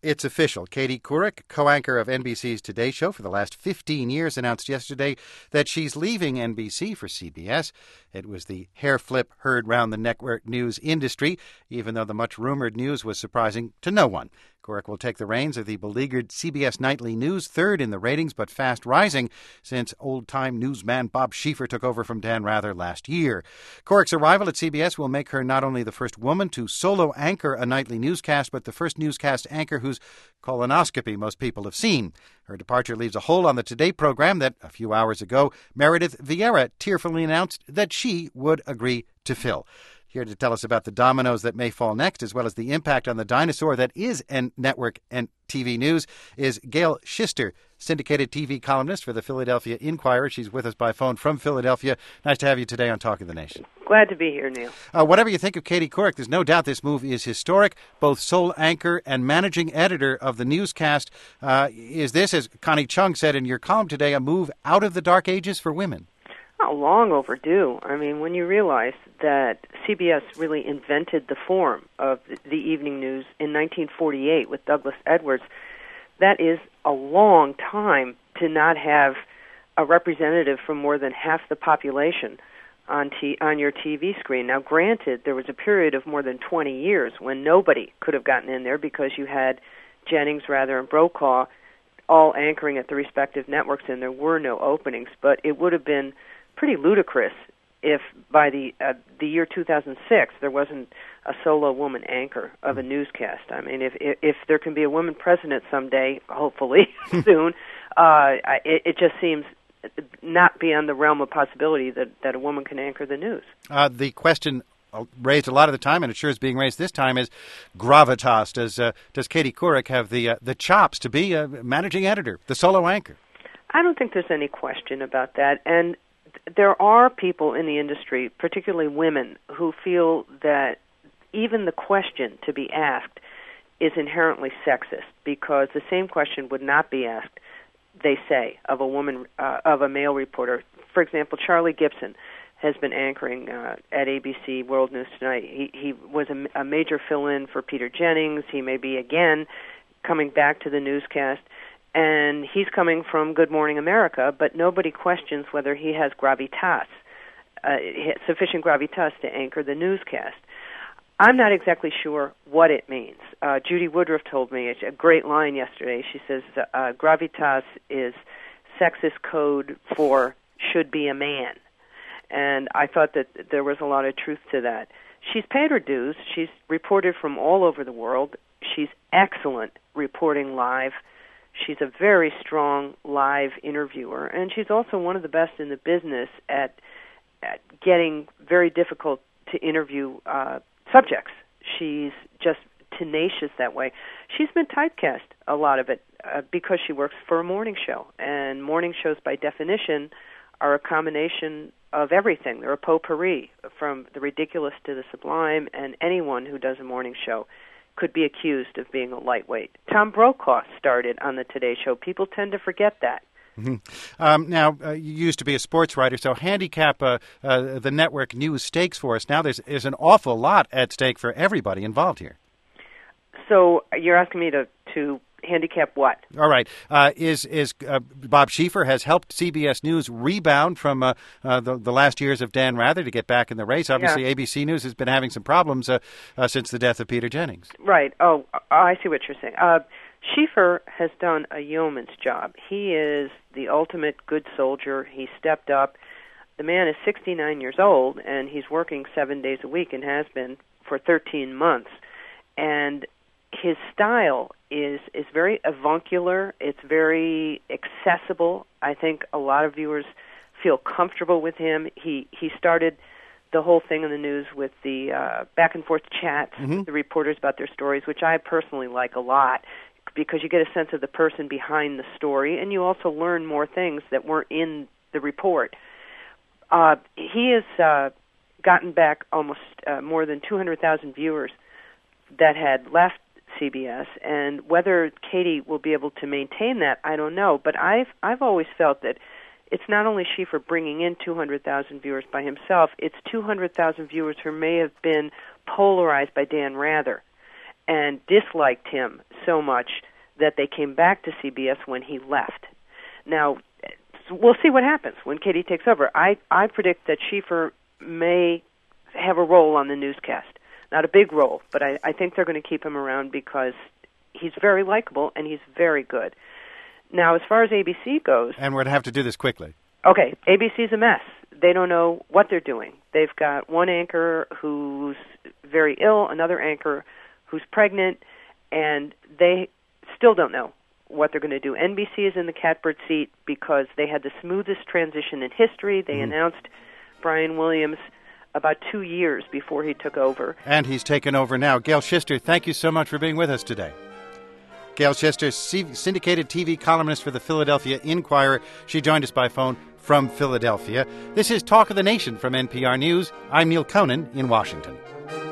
It's official. Katie Couric, co-anchor of NBC's Today Show for the last 15 years, announced yesterday that she's leaving NBC for CBS. It was the hair flip heard round the network news industry, even though the much-rumored news was surprising to no one. Couric will take the reins of the beleaguered CBS Nightly News, third in the ratings but fast rising since old-time newsman Bob Schieffer took over from Dan Rather last year. Couric's arrival at CBS will make her not only the first woman to solo anchor a nightly newscast, but the first newscast anchor whose colonoscopy most people have seen. Her departure leaves a hole on the Today program that, a few hours ago, Meredith Vieira tearfully announced that she would agree to fill. Here to tell us about the dominoes that may fall next, as well as the impact on the dinosaur that is network and TV news, is Gail Schister, syndicated TV columnist for the Philadelphia Inquirer. She's with us by phone from Philadelphia. Nice to have you today on Talk of the Nation. Glad to be here, Neil. Whatever you think of Katie Couric, there's no doubt this move is historic. Both sole anchor and managing editor of the newscast. Is this, as Connie Chung said in your column today, a move out of the dark ages for women? Oh, long overdue. I mean, when you realize that CBS really invented the form of the evening news in 1948 with Douglas Edwards, that is a long time to not have a representative from more than half the population on your TV screen. Now, granted, there was a period of more than 20 years when nobody could have gotten in there because you had Jennings, Rather, and Brokaw all anchoring at the respective networks, and there were no openings. But it would have been pretty ludicrous if by the year 2006 there wasn't a solo woman anchor of a newscast. I mean, if there can be a woman president someday, hopefully soon, it just seems not beyond the realm of possibility that a woman can anchor the news. The question raised a lot of the time, and it sure is being raised this time, is gravitas. Does Katie Couric have the chops to be a managing editor, the solo anchor? I don't think there's any question about that, and there are people in the industry, particularly women, who feel that even the question to be asked is inherently sexist because the same question would not be asked, they say, of a woman, of a male reporter. For example, Charlie Gibson has been anchoring at ABC World News Tonight. He was a major fill-in for Peter Jennings. He may be again coming back to the newscast. And he's coming from Good Morning America, but nobody questions whether he has gravitas, sufficient gravitas to anchor the newscast. I'm not exactly sure what it means. Judy Woodruff told me a great line yesterday. She says, gravitas is sexist code for should be a man. And I thought that there was a lot of truth to that. She's paid her dues. She's reported from all over the world. She's excellent reporting live. She's a very strong live interviewer, and she's also one of the best in the business at getting very difficult to interview subjects. She's just tenacious that way. She's been typecast a lot of it because she works for a morning show, and morning shows by definition are a combination of everything. They're a potpourri from the ridiculous to the sublime, and anyone who does a morning show could be accused of being a lightweight. Tom Brokaw started on the Today Show. People tend to forget that. Mm-hmm. Now, you used to be a sports writer, so handicap the network news stakes for us. Now there's an awful lot at stake for everybody involved here. So you're asking me to handicap what? All right. Is Bob Schieffer has helped CBS News rebound from the last years of Dan Rather to get back in the race. Obviously, yeah. ABC News has been having some problems since the death of Peter Jennings. Right. Oh, I see what you're saying. Schieffer has done a yeoman's job. He is the ultimate good soldier. He stepped up. The man is 69 years old, and he's working 7 days a week and has been for 13 months. And his style is very avuncular. It's very accessible. I think a lot of viewers feel comfortable with him. He started the whole thing in the news with the back and forth chats with the reporters about their stories, which I personally like a lot because you get a sense of the person behind the story, and you also learn more things that weren't in the report. He has gotten back almost more than 200,000 viewers that had left CBS, and whether Katie will be able to maintain that, I don't know. But I've always felt that it's not only Schieffer bringing in 200,000 viewers by himself, it's 200,000 viewers who may have been polarized by Dan Rather. and disliked him so much that they came back to CBS when he left. Now, we'll see what happens when Katie takes over. I predict that Schieffer may have a role on the newscast. Not a big role, but I think they're going to keep him around because he's very likable and he's very good. Now, as far as ABC goes... And we're going to have to do this quickly. Okay, ABC's a mess. They don't know what they're doing. They've got one anchor who's very ill, another anchor who's pregnant, and they still don't know what they're going to do. NBC is in the catbird seat because they had the smoothest transition in history. They announced Brian Williams about 2 years before he took over. And he's taken over now. Gail Schister, thank you so much for being with us today. Gail Schister, syndicated TV columnist for the Philadelphia Inquirer. She joined us by phone from Philadelphia. This is Talk of the Nation from NPR News. I'm Neil Conan in Washington.